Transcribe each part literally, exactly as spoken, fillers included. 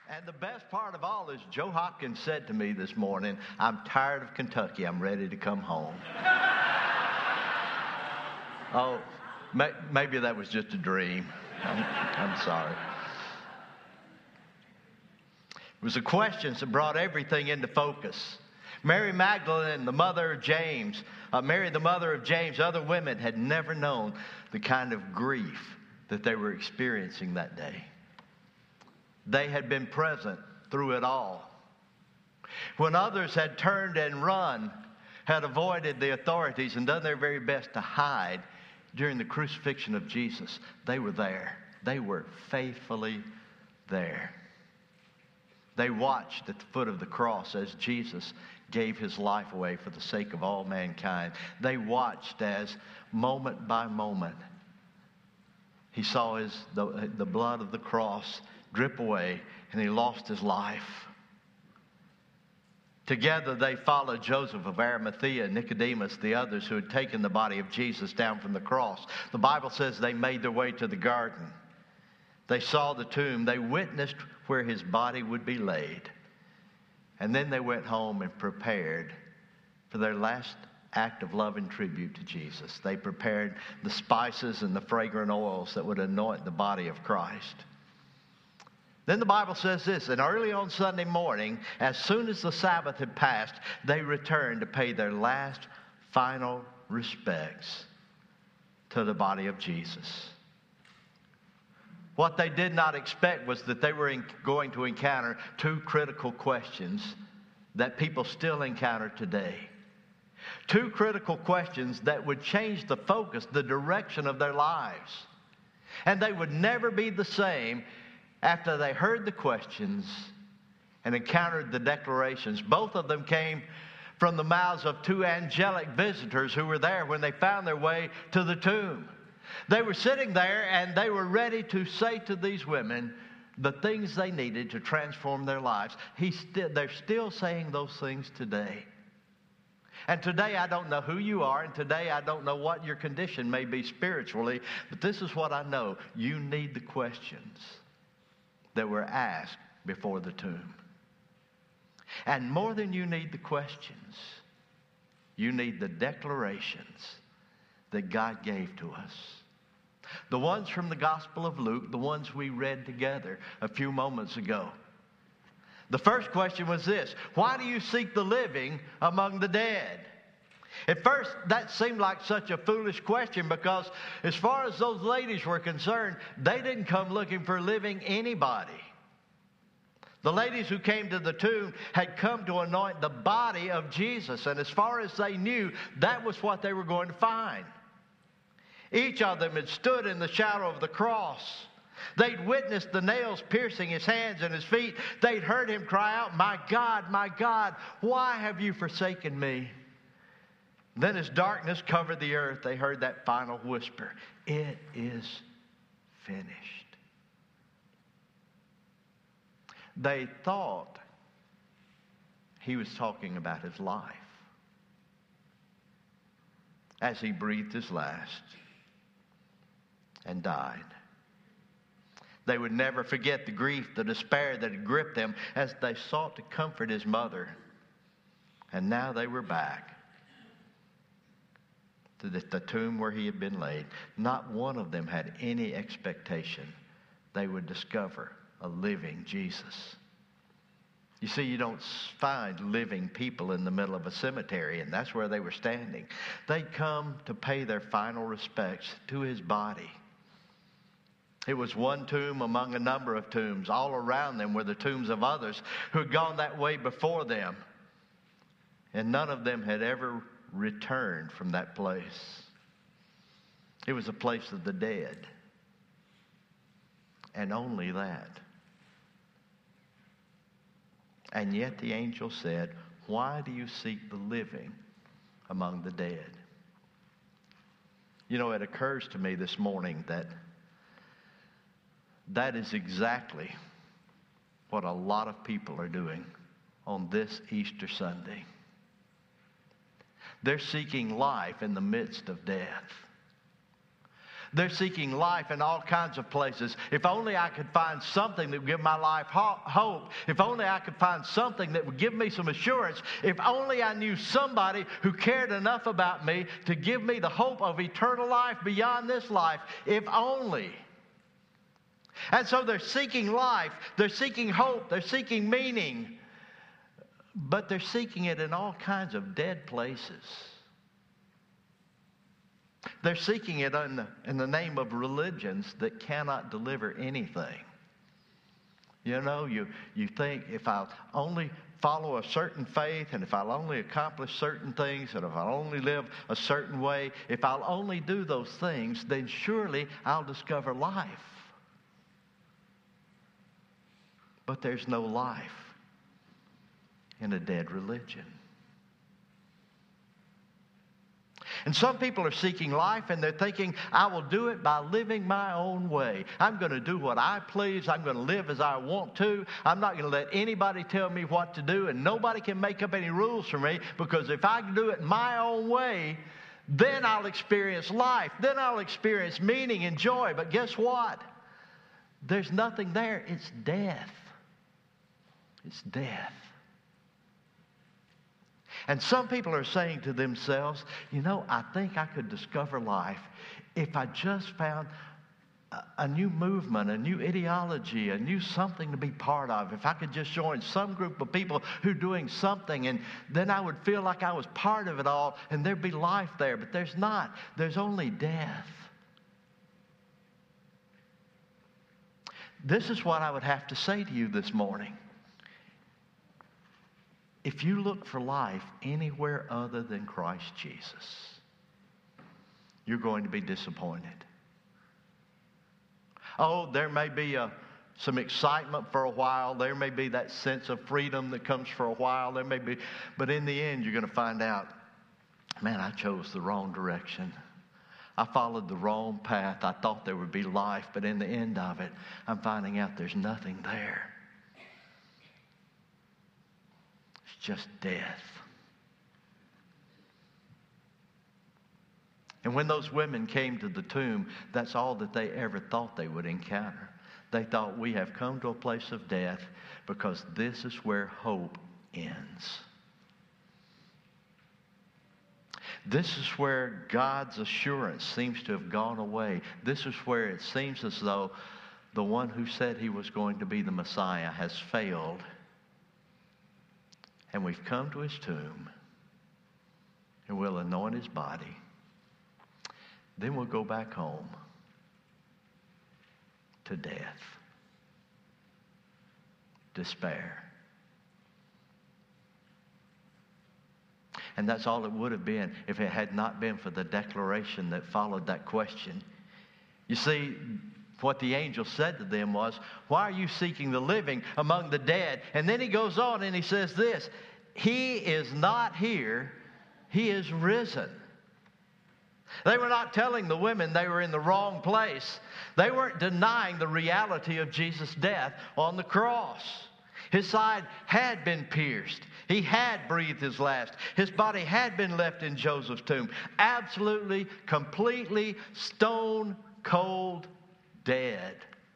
And the best part of all is Joe Hopkins said to me this morning, I'm tired of Kentucky. I'm ready to come home. Oh, may, maybe that was just a dream. I'm, I'm sorry. It was the questions that brought everything into focus. Mary Magdalene, the mother of James, uh, Mary, the mother of James, other women had never known the kind of grief that they were experiencing that day. They had been present through it all. When others had turned and run, had avoided the authorities and done their very best to hide during the crucifixion of Jesus, they were there. They were faithfully there. They watched at the foot of the cross as Jesus gave his life away for the sake of all mankind. They watched as moment by moment he saw his, the, the blood of the cross drip away and he lost his life. Together they followed Joseph of Arimathea, Nicodemus, the others who had taken the body of Jesus down from the cross. The Bible says they made their way to the garden. They saw the tomb. They witnessed where his body would be laid. And then they went home and prepared for their last act of love and tribute to Jesus. They prepared the spices and the fragrant oils that would anoint the body of Christ. Then the Bible says this, and early on Sunday morning, as soon as the Sabbath had passed, they returned to pay their last final respects to the body of Jesus. What they did not expect was that they were in, going to encounter two critical questions that people still encounter today. Two critical questions that would change the focus, the direction of their lives. And they would never be the same after they heard the questions and encountered the declarations. Both of them came from the mouths of two angelic visitors who were there when they found their way to the tomb. They were sitting there and they were ready to say to these women the things they needed to transform their lives. He st- they're still saying those things today. And today I don't know who you are, and today I don't know what your condition may be spiritually, but this is what I know. You need the questions that were asked before the tomb. And more than you need the questions, you need the declarations that God gave to us. The ones from the Gospel of Luke, the ones we read together a few moments ago. The first question was this: why do you seek the living among the dead? At first, that seemed like such a foolish question because as far as those ladies were concerned, they didn't come looking for living anybody. The ladies who came to the tomb had come to anoint the body of Jesus, and as far as they knew, that was what they were going to find. Each of them had stood in the shadow of the cross. They'd witnessed the nails piercing his hands and his feet. They'd heard him cry out, "My God, my God, why have you forsaken me?" Then as darkness covered the earth, they heard that final whisper, "It is finished." They thought he was talking about his life as he breathed his last and died. They would never forget the grief, the despair that had gripped them as they sought to comfort his mother. And now they were back to the, the tomb where he had been laid. Not one of them had any expectation they would discover a living Jesus. You see, you don't find living people in the middle of a cemetery, and that's where they were standing. They'd come to pay their final respects to his body. It was one tomb among a number of tombs. All around them were the tombs of others who had gone that way before them. And none of them had ever returned from that place. It was a place of the dead. And only that. And yet the angel said, "Why do you seek the living among the dead?" You know, it occurs to me this morning that that is exactly what a lot of people are doing on this Easter Sunday. They're seeking life in the midst of death. They're seeking life in all kinds of places. If only I could find something that would give my life ho- hope. If only I could find something that would give me some assurance. If only I knew somebody who cared enough about me to give me the hope of eternal life beyond this life. If only. And so they're seeking life. They're seeking hope. They're seeking meaning. But they're seeking it in all kinds of dead places. They're seeking it in the, in the name of religions that cannot deliver anything. You know, you, you think if I'll only follow a certain faith, and if I'll only accomplish certain things, and if I'll only live a certain way, if I'll only do those things, then surely I'll discover life. But there's no life in a dead religion. And some people are seeking life and they're thinking, I will do it by living my own way. I'm going to do what I please. I'm going to live as I want to. I'm not going to let anybody tell me what to do, and nobody can make up any rules for me, because if I can do it my own way, then I'll experience life. Then I'll experience meaning and joy. But guess what? There's nothing there. It's death. It's death. And some people are saying to themselves, you know, I think I could discover life if I just found a, a new movement, a new ideology, a new something to be part of. If I could just join some group of people who are doing something, and then I would feel like I was part of it all, and there'd be life there. But there's not. There's only death. This is what I would have to say to you this morning. If you look for life anywhere other than Christ Jesus, you're going to be disappointed. Oh, there may be a, some excitement for a while. There may be that sense of freedom that comes for a while. There may be, but in the end, you're going to find out, man, I chose the wrong direction. I followed the wrong path. I thought there would be life, but in the end of it, I'm finding out there's nothing there. Just death. And when those women came to the tomb, that's all that they ever thought they would encounter. They thought, we have come to a place of death because this is where hope ends. This is where God's assurance seems to have gone away. This is where it seems as though the one who said he was going to be the Messiah has failed. And we've come to his tomb, and we'll anoint his body. Then we'll go back home to death, despair. And that's all it would have been if it had not been for the declaration that followed that question. You see, what the angel said to them was, why are you seeking the living among the dead? And then he goes on and he says this, he is not here, he is risen. They were not telling the women they were in the wrong place. They weren't denying the reality of Jesus' death on the cross. His side had been pierced. He had breathed his last. His body had been left in Joseph's tomb. Absolutely, completely, stone cold dead.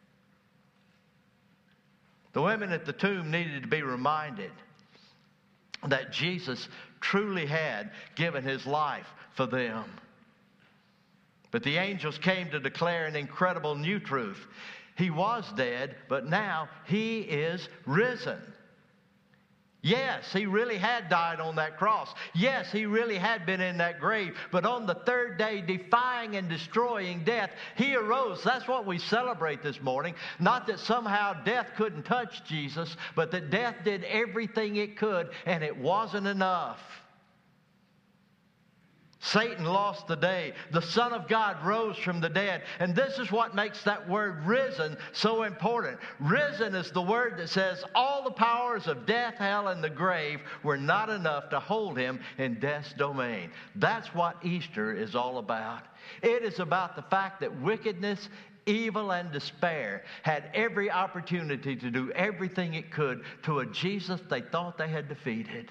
The women at the tomb needed to be reminded that Jesus truly had given his life for them. But the angels came to declare an incredible new truth. He was dead, but now he is risen. Yes, he really had died on that cross. Yes, he really had been in that grave. But on the third day, defying and destroying death, he arose. That's what we celebrate this morning. Not that somehow death couldn't touch Jesus, but that death did everything it could, and it wasn't enough. Satan lost the day. The Son of God rose from the dead. And this is what makes that word risen so important. Risen is the word that says all the powers of death, hell, and the grave were not enough to hold him in death's domain. That's what Easter is all about. It is about the fact that wickedness, evil, and despair had every opportunity to do everything it could to a Jesus they thought they had defeated.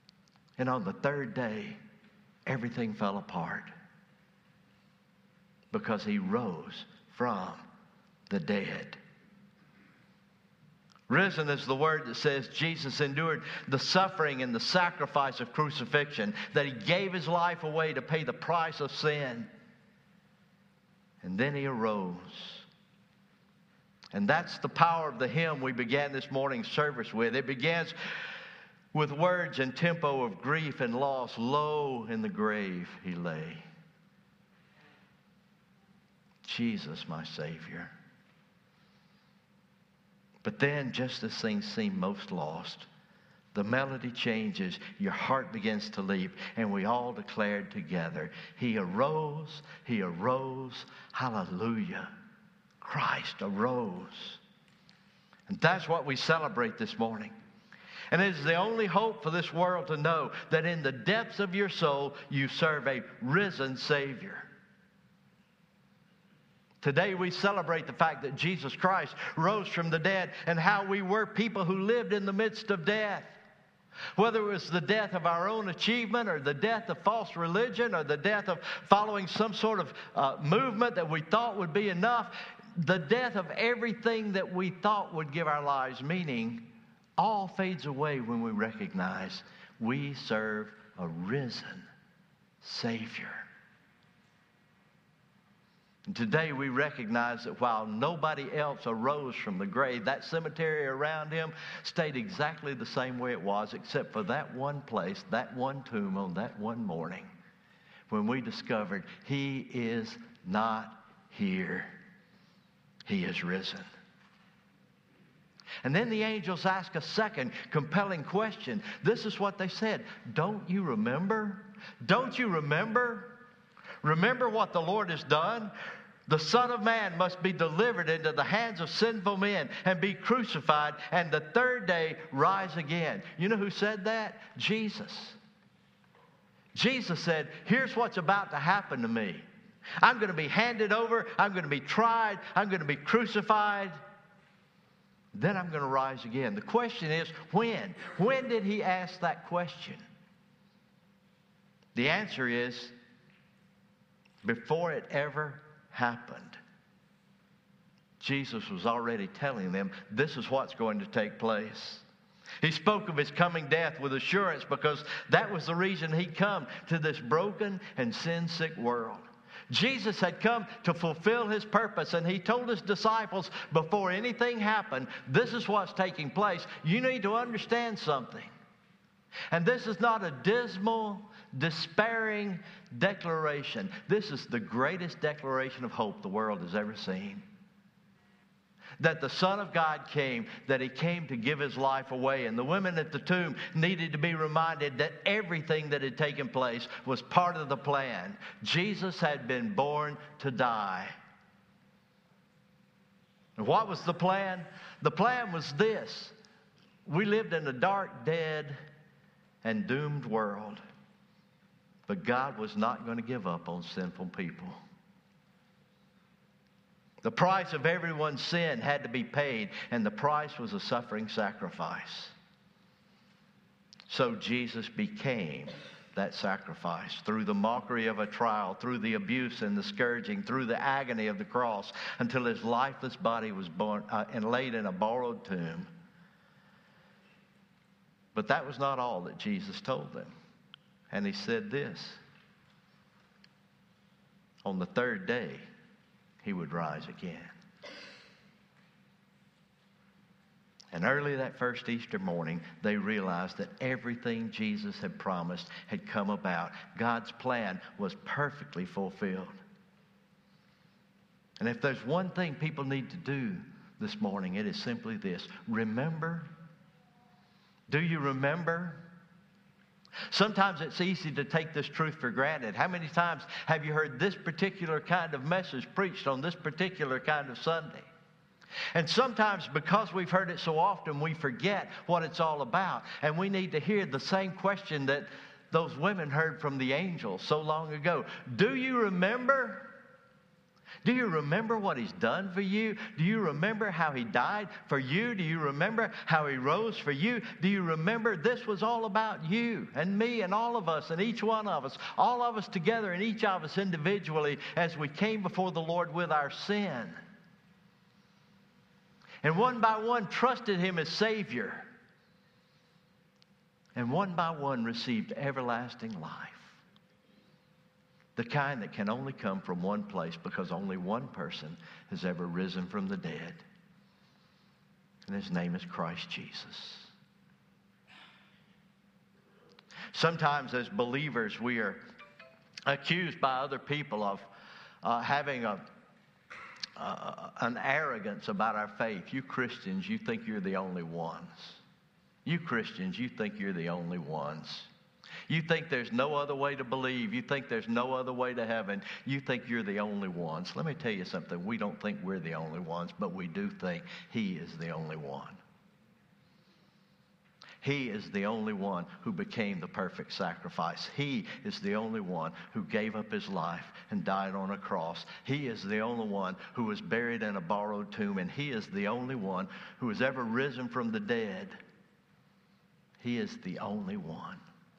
And on the third day, everything fell apart. because he rose from the dead. Risen is the word that says Jesus endured the suffering and the sacrifice of crucifixion, that he gave his life away to pay the price of sin. And then he arose. And that's the power of the hymn we began this morning's service with. It begins with words and tempo of grief and loss. Low in the grave he lay. Jesus, my Savior. But then, just as things seem most lost, the melody changes, your heart begins to leap, and we all declared together, he arose, he arose, hallelujah. Christ arose. And that's what we celebrate this morning. And it is the only hope for this world to know that in the depths of your soul, you serve a risen Savior. Today we celebrate the fact that Jesus Christ rose from the dead and how we were people who lived in the midst of death. Whether it was the death of our own achievement or the death of false religion or the death of following some sort of uh, movement that we thought would be enough, the death of everything that we thought would give our lives meaning, all fades away when we recognize we serve a risen Savior. And today we recognize that while nobody else arose from the grave, that cemetery around him stayed exactly the same way it was, except for that one place, that one tomb on that one morning when we discovered he is not here. He is risen. And then the angels ask a second compelling question. This is what they said. Don't you remember? Don't you remember? Remember what the Lord has done? The Son of Man must be delivered into the hands of sinful men and be crucified, and the third day rise again. You know who said that? Jesus. Jesus said, here's what's about to happen to me. I'm going to be handed over. I'm going to be tried. I'm going to be crucified. Then I'm going to rise again. The question is, when? When did he ask that question? The answer is, before it ever happened. Jesus was already telling them this is what's going to take place. He spoke of his coming death with assurance because that was the reason he'd come to this broken and sin-sick world. Jesus had come to fulfill his purpose, and he told his disciples before anything happened, this is what's taking place. You need to understand something. And this is not a dismal, despairing declaration. This is the greatest declaration of hope the world has ever seen. That the Son of God came, that he came to give his life away. And the women at the tomb needed to be reminded that everything that had taken place was part of the plan. Jesus had been born to die. And what was the plan? The plan was this. We lived in a dark, dead, and doomed world. But God was not going to give up on sinful people. The price of everyone's sin had to be paid, and the price was a suffering sacrifice. So Jesus became that sacrifice through the mockery of a trial, through the abuse and the scourging, through the agony of the cross, until his lifeless body was born uh, and laid in a borrowed tomb. But that was not all that Jesus told them. And he said this, on the third day, he would rise again. And early that first Easter morning, they realized that everything Jesus had promised had come about. God's plan was perfectly fulfilled. And if there's one thing people need to do this morning, it is simply this. Remember. Do you remember? Sometimes it's easy to take this truth for granted. How many times have you heard this particular kind of message preached on this particular kind of Sunday? And sometimes because we've heard it so often, we forget what it's all about. And we need to hear the same question that those women heard from the angels so long ago. Do you remember? Do you remember what He's done for you? Do you remember how He died for you? Do you remember how He rose for you? Do you remember this was all about you and me and all of us and each one of us, all of us together and each of us individually as we came before the Lord with our sin? And one by one trusted Him as Savior. And one by one received everlasting life. The kind that can only come from one place because only one person has ever risen from the dead. And His name is Christ Jesus. Sometimes as believers we are accused by other people of uh, having a, uh, an arrogance about our faith. You Christians, you think you're the only ones. You Christians, you think you're the only ones. You think there's no other way to believe. You think there's no other way to heaven. You think you're the only ones. Let me tell you something. We don't think we're the only ones, but we do think He is the only one. He is the only one who became the perfect sacrifice. He is the only one who gave up His life and died on a cross. He is the only one who was buried in a borrowed tomb, and He is the only one who has ever risen from the dead. He is the only one.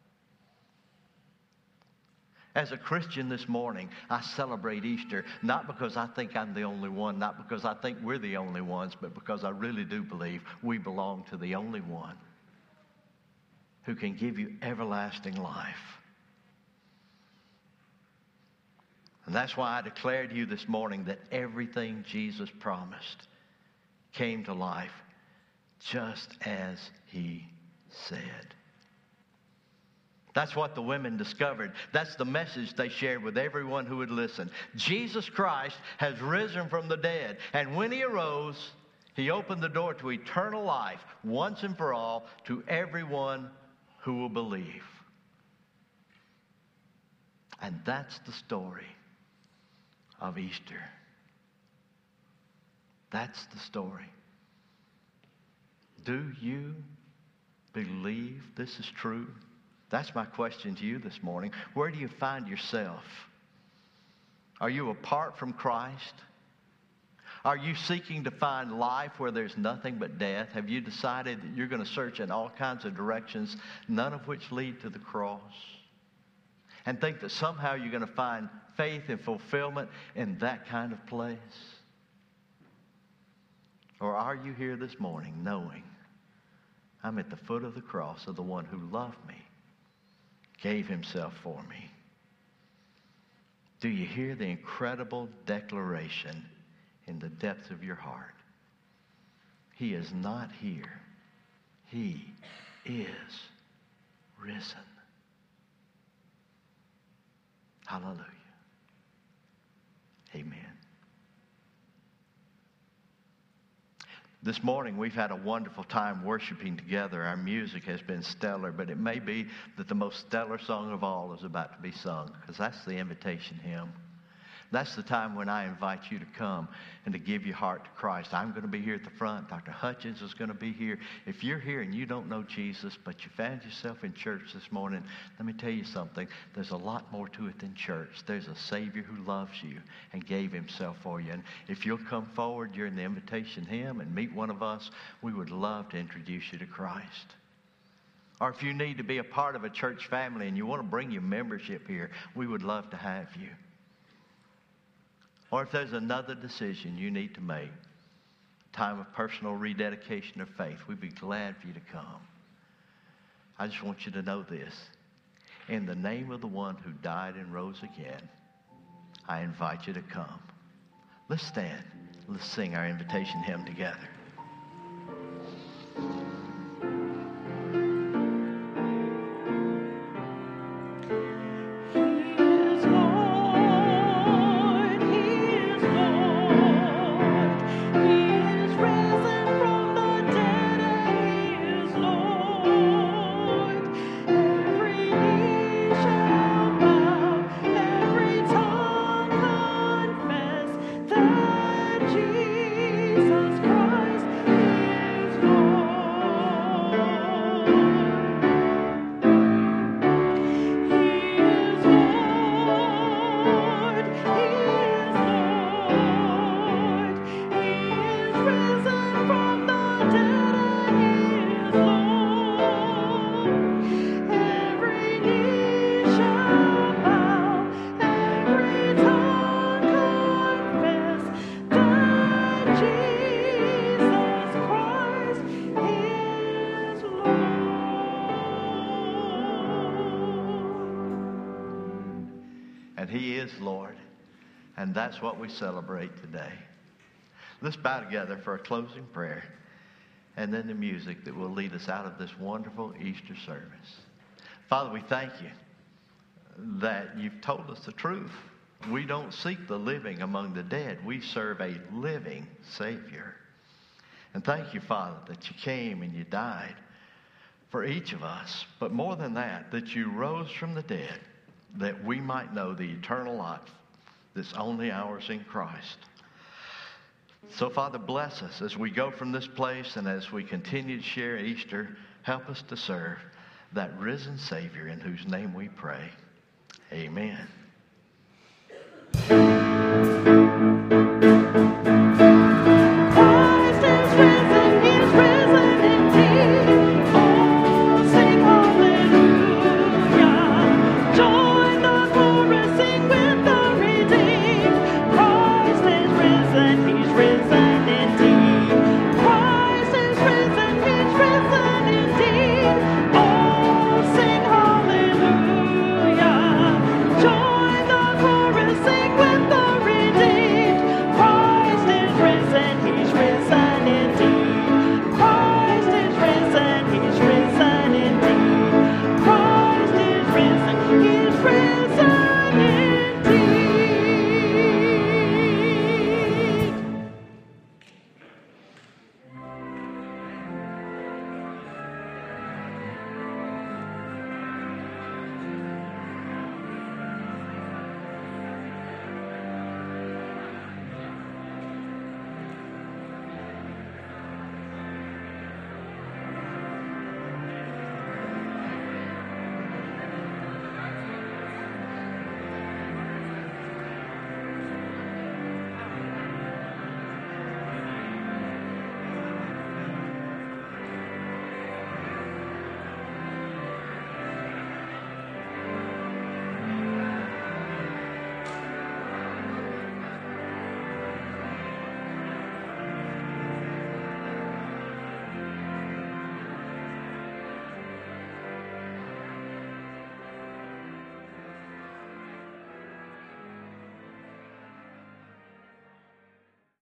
As a Christian this morning, I celebrate Easter, not because I think I'm the only one, not because I think we're the only ones, but because I really do believe we belong to the only one who can give you everlasting life. And that's why I declare to you this morning that everything Jesus promised came to life just as He said. That's what the women discovered. That's the message they shared with everyone who would listen. Jesus Christ has risen from the dead. And when He arose, He opened the door to eternal life once and for all to everyone who will believe. And that's the story of Easter. That's the story. Do you believe this is true? That's my question to you this morning. Where do you find yourself? Are you apart from Christ? Are you seeking to find life where there's nothing but death? Have you decided that you're going to search in all kinds of directions, none of which lead to the cross? And think that somehow you're going to find faith and fulfillment in that kind of place? Or are you here this morning knowing I'm at the foot of the cross of the one who loved me, gave Himself for me? Do you hear the incredible declaration in the depths of your heart? He is not here. He is risen. Hallelujah. Amen. This morning we've had a wonderful time worshiping together. Our music has been stellar, but it may be that the most stellar song of all is about to be sung, because that's the invitation hymn. That's the time when I invite you to come and to give your heart to Christ. I'm going to be here at the front. Doctor Hutchins is going to be here. If you're here and you don't know Jesus, but you found yourself in church this morning, let me tell you something. There's a lot more to it than church. There's a Savior who loves you and gave Himself for you. And if you'll come forward during the invitation hymn and meet one of us, we would love to introduce you to Christ. Or if you need to be a part of a church family and you want to bring your membership here, we would love to have you. Or if there's another decision you need to make, a time of personal rededication of faith, we'd be glad for you to come. I just want you to know this. In the name of the one who died and rose again, I invite you to come. Let's stand. Let's sing our invitation hymn together. Jesus Christ. he is Lord. And that's what we celebrate today. Let's bow together for a closing prayer and then the music that will lead us out of this wonderful Easter service. Father, we thank you that you've told us the truth. We don't seek the living among the dead. We serve a living Savior. And thank you, Father, that you came and you died for each of us. But more than that, that you rose from the dead that we might know the eternal life that's only ours in Christ. So, Father, bless us as we go from this place and as we continue to share Easter. Help us to serve that risen Savior in whose name we pray. Amen.